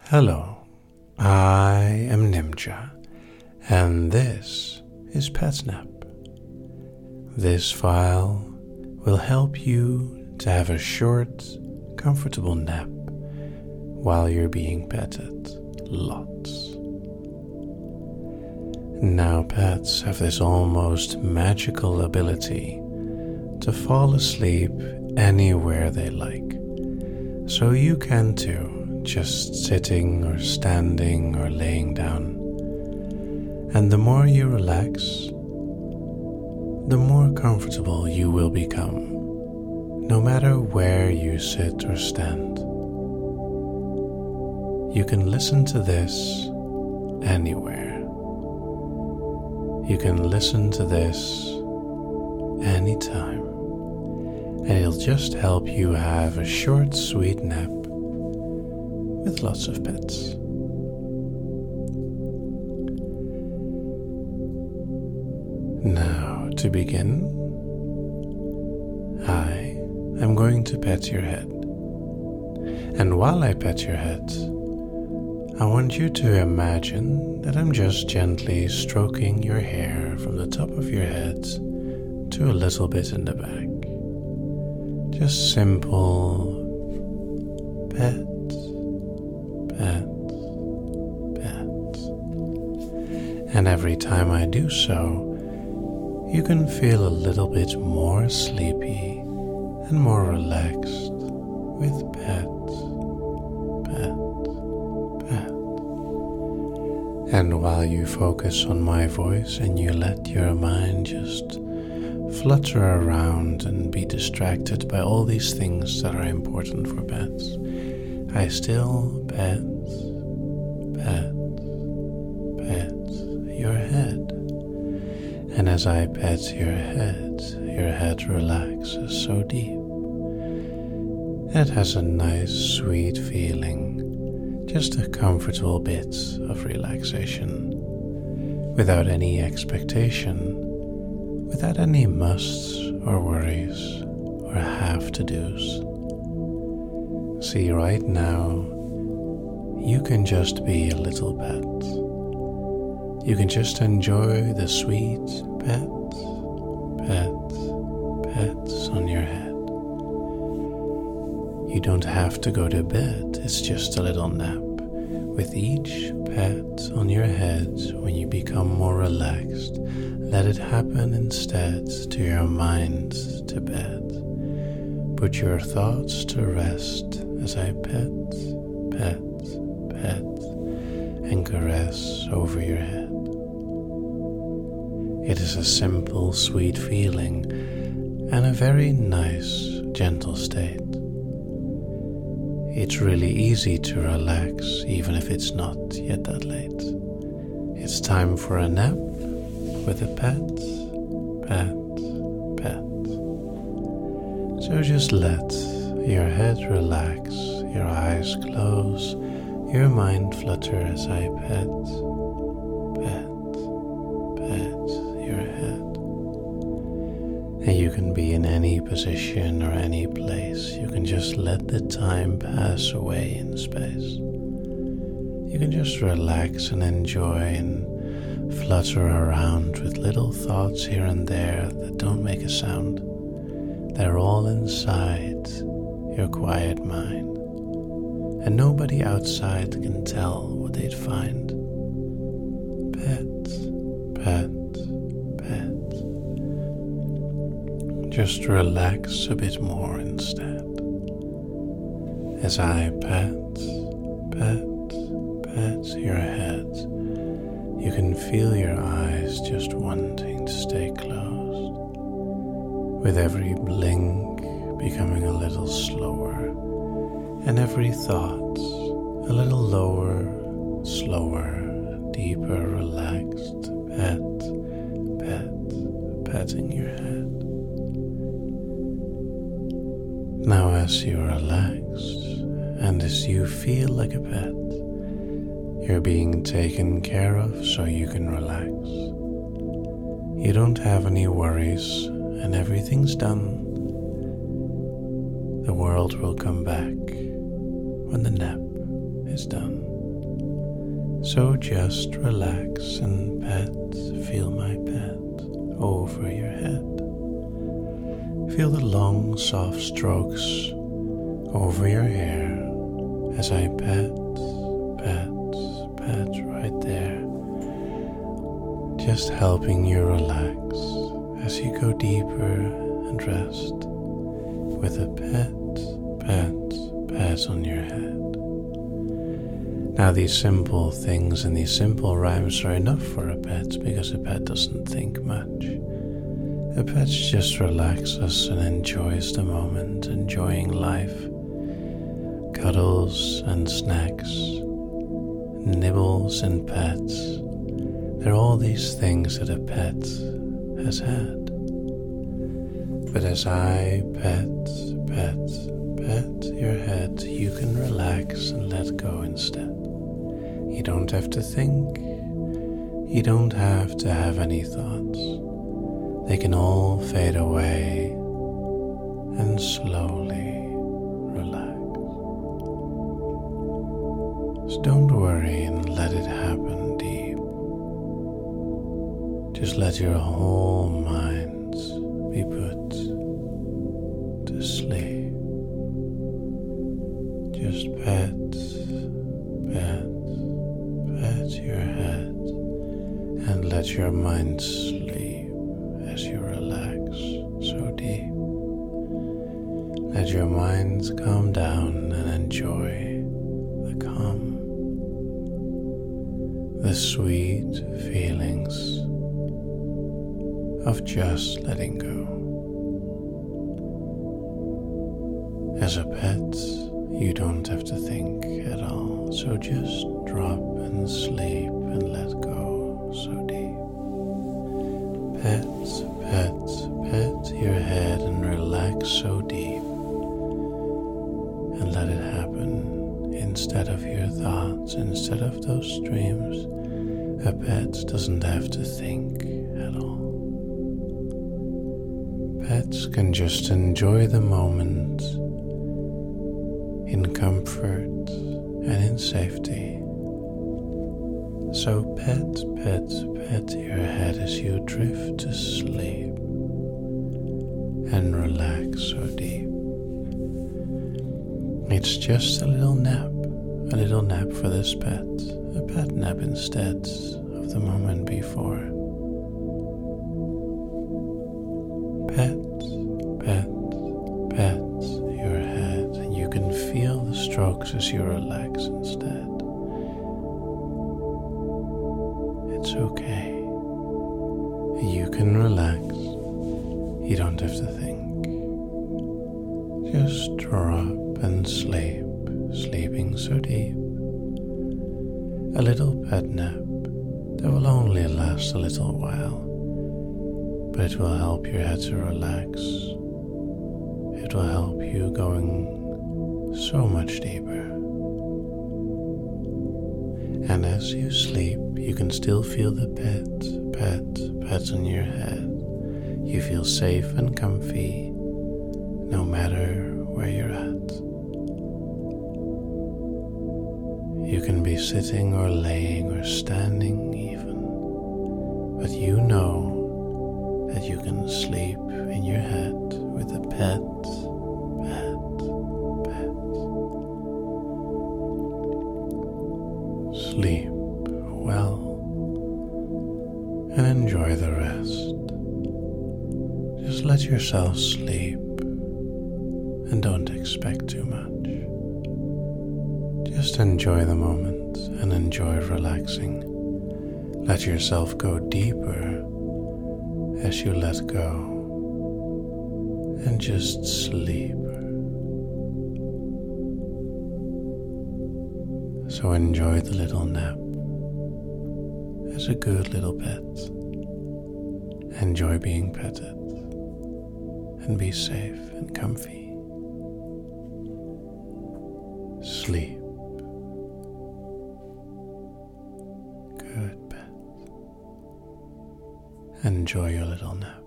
Hello, I am Nimja, and this is PetSnap. This file will help you to have a short, comfortable nap while you're being petted lots. Now pets have this almost magical ability to fall asleep anywhere they like, so you can too, just sitting or standing or laying down. And the more you relax, the more comfortable you will become, no matter where you sit or stand. You can listen to this anywhere. You can listen to this anytime, and it'll just help you have a short, sweet nap with lots of pets. Now, to begin, I am going to pet your head. And while I pet your head, I want you to imagine that I'm just gently stroking your hair from the top of your head to a little bit in the back. Just simple pet, pet, pet. And every time I do so, you can feel a little bit more sleepy and more relaxed with pet, pet, pet. And while you focus on my voice and you let your mind just flutter around and be distracted by all these things that are important for pets, I still pet, pet, pet your head. And as I pet your head relaxes so deep. It has a nice, sweet feeling, just a comfortable bit of relaxation, without any expectation, without any musts or worries or have-to-dos. See, right now, you can just be a little pet. You can just enjoy the sweet pets on your head. You don't have to go to bed, it's just a little nap. With each pet on your head, when you become more relaxed, let it happen instead to your mind to bed. Put your thoughts to rest as I pet, pet, pet, and caress over your head. It is a simple, sweet feeling and a very nice, gentle state. It's really easy to relax even if it's not yet that late. It's time for a nap with a pet, pet, pet. So just let your head relax, your eyes close, your mind flutter as I pet, pet, pet your head. And you can be in any position or any place. You can just let the time pass away in space. You can just relax and enjoy and flutter around with little thoughts here and there that don't make a sound. They're all inside your quiet mind. And nobody outside can tell what they'd find. Pet, pet, pet. Just relax a bit more instead. As I pet, pet, pet your head, you can feel your eyes just wanting to stay closed. With every blink becoming a little slower, and every thought a little lower, slower, deeper, relaxed, pet, pet, petting your head. Now as you relax, and as you feel like a pet, you're being taken care of so you can relax. You don't have any worries, and everything's done. The world will come back when the nap is done. So just relax and feel my pet over your head. Feel the long, soft strokes over your hair as I pet right there. Just helping you relax as you go deeper and rest with a pet on your head. Now these simple things and these simple rhymes are enough for a pet because a pet doesn't think much. A pet just relaxes and enjoys the moment, enjoying life. Cuddles and snacks, nibbles and pets. They're all these things that a pet has had. But as I pet your head, you can relax and let go instead. You don't have to think. You don't have to have any thoughts. They can all fade away and slowly relax. So don't worry and let it happen deep. Just let your whole mind be put to sleep. Just pet your head and let your mind sleep as you relax so deep. Let your mind calm down and enjoy the calm, the sweet feelings of just letting go. As a pet, you don't have to think at all, so just drop and sleep and let go so deep. Pet your head and relax so deep and let it happen instead of your thoughts, instead of those dreams. A pet doesn't have to think at all. Pets can just enjoy the moment in comfort and in safety. So pet your head as you drift to sleep and relax so deep. It's just a little nap for this pet, a pet nap instead of the moment before. Pet your head, and you can feel the strokes as you relax instead. It's okay. You can relax. You don't have to think. Just drop and sleep, sleeping so deep. A little pet nap that will only last a little while, but it will help your head to relax. It will help you going so much deeper. And as you sleep, you can still feel the pets on your head. You feel safe and comfy, no matter where you're at. You can be sitting or laying or standing even, but you know that you can sleep in your head with a pet. Sleep well and enjoy the rest. Just let yourself sleep and don't expect too much. Just enjoy the moment and enjoy relaxing. Let yourself go deeper as you let go and just sleep. So enjoy the little nap as a good little pet. Enjoy being petted and be safe and comfy. Sleep. Good pet. Enjoy your little nap.